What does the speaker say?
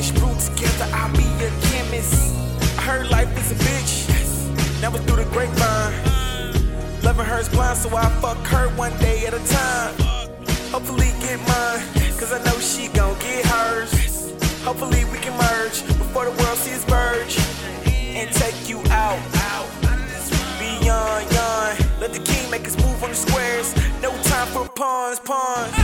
fish brew together, I'll be a chemist. I heard life is a bitch, never through the grapevine. Loving her's blind, so I fuck her one day at a time. Hopefully get mine, cause I know she gon' get hers. Hopefully we can merge before the world sees verge and take you out. Beyond, yawn. Let the king make us move on the squares. No time for pawns.